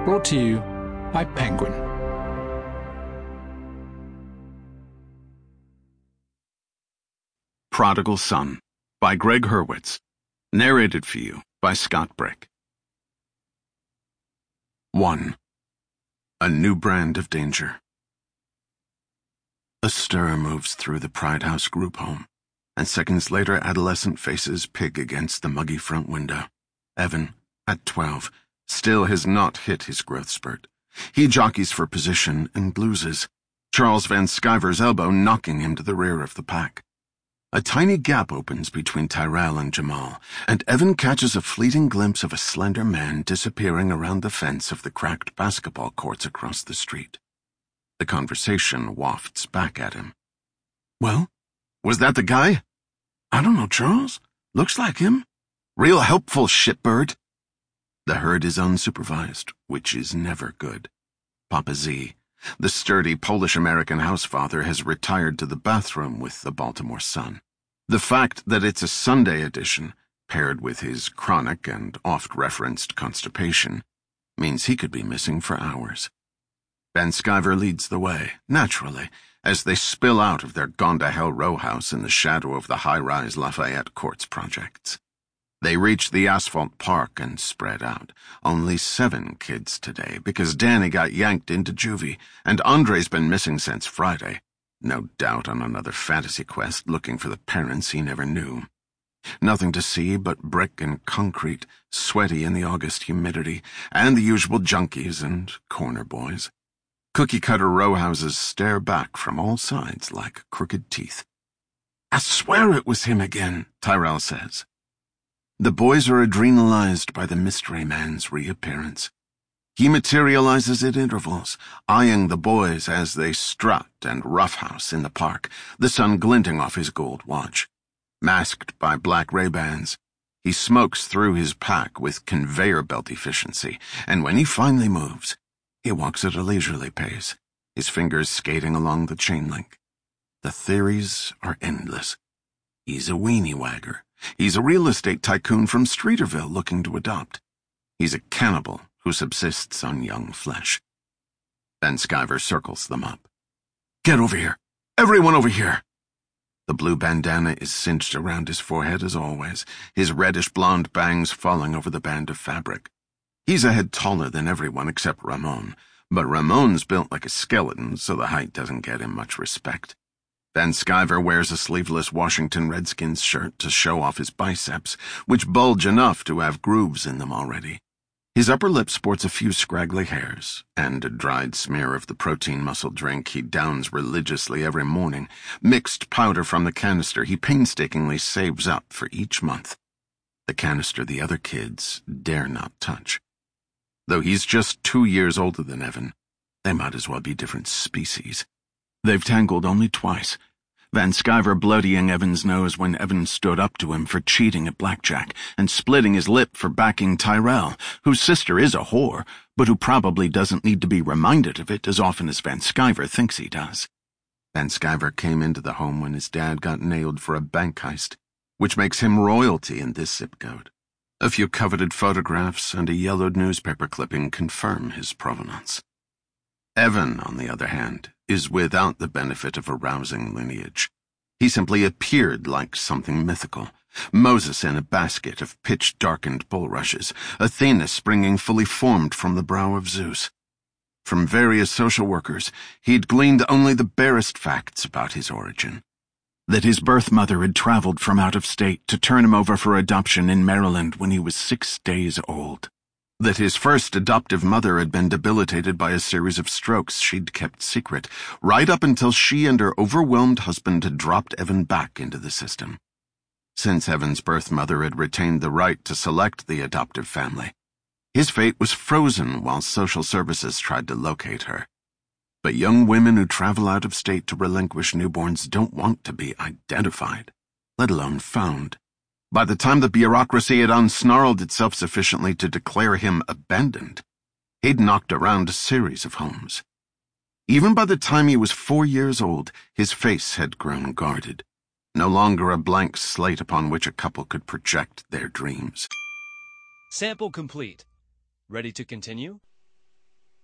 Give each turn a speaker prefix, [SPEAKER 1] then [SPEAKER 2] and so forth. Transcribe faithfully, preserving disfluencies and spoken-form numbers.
[SPEAKER 1] Brought to you by Penguin.
[SPEAKER 2] Prodigal Son by Greg Hurwitz. Narrated for you by Scott Brick. one. A new brand of danger. A stir moves through the Pride House group home, and seconds later adolescent faces pig against the muggy front window. Evan, at twelve, still has not hit his growth spurt. He jockeys for position and loses, Charles Van Sciver's elbow knocking him to the rear of the pack. A tiny gap opens between Tyrell and Jamal, and Evan catches a fleeting glimpse of a slender man disappearing around the fence of the cracked basketball courts across the street. The conversation wafts back at him. "Well, was that the guy?" "I don't know, Charles. Looks like him." "Real helpful, shitbird." The herd is unsupervised, which is never good. Papa Z, the sturdy Polish-American housefather, has retired to the bathroom with the Baltimore Sun. The fact that it's a Sunday edition, paired with his chronic and oft-referenced constipation, means he could be missing for hours. Van Sciver leads the way, naturally, as they spill out of their gone-to-hell row house in the shadow of the high-rise Lafayette Courts projects. They reach the asphalt park and spread out. Only seven kids today, because Danny got yanked into juvie, and Andre's been missing since Friday, no doubt on another fantasy quest looking for the parents he never knew. Nothing to see but brick and concrete, sweaty in the August humidity, and the usual junkies and corner boys. Cookie-cutter row houses stare back from all sides like crooked teeth. "I swear it was him again," Tyrell says. The boys are adrenalized by the mystery man's reappearance. He materializes at intervals, eyeing the boys as they strut and roughhouse in the park, the sun glinting off his gold watch. Masked by black Ray-Bans, he smokes through his pack with conveyor belt efficiency, and when he finally moves, he walks at a leisurely pace, his fingers skating along the chain link. The theories are endless. He's a weenie wagger. He's a real estate tycoon from Streeterville looking to adopt. He's a cannibal who subsists on young flesh. Van Sciver circles them up. "Get over here! Everyone over here!" The blue bandana is cinched around his forehead as always, his reddish-blonde bangs falling over the band of fabric. He's a head taller than everyone except Ramon, but Ramon's built like a skeleton, so the height doesn't get him much respect. Van Sciver wears a sleeveless Washington Redskins shirt to show off his biceps, which bulge enough to have grooves in them already. His upper lip sports a few scraggly hairs, and a dried smear of the protein muscle drink he downs religiously every morning, mixed powder from the canister he painstakingly saves up for each month. The canister the other kids dare not touch. Though he's just two years older than Evan, they might as well be different species. They've tangled only twice, Van Sciver bloodying Evan's nose when Evan stood up to him for cheating at blackjack, and splitting his lip for backing Tyrell, whose sister is a whore, but who probably doesn't need to be reminded of it as often as Van Sciver thinks he does. Van Sciver came into the home when his dad got nailed for a bank heist, which makes him royalty in this zip code. A few coveted photographs and a yellowed newspaper clipping confirm his provenance. Evan, on the other hand, is without the benefit of a rousing lineage. He simply appeared like something mythical. Moses in a basket of pitch-darkened bulrushes, Athena springing fully formed from the brow of Zeus. From various social workers, he'd gleaned only the barest facts about his origin. That his birth mother had traveled from out of state to turn him over for adoption in Maryland when he was six days old. That his first adoptive mother had been debilitated by a series of strokes she'd kept secret, right up until she and her overwhelmed husband had dropped Evan back into the system. Since Evan's birth mother had retained the right to select the adoptive family, his fate was frozen while social services tried to locate her. But young women who travel out of state to relinquish newborns don't want to be identified, let alone found. By the time the bureaucracy had unsnarled itself sufficiently to declare him abandoned, he'd knocked around a series of homes. Even by the time he was four years old, his face had grown guarded, no longer a blank slate upon which a couple could project their dreams.
[SPEAKER 3] Sample complete. Ready to continue?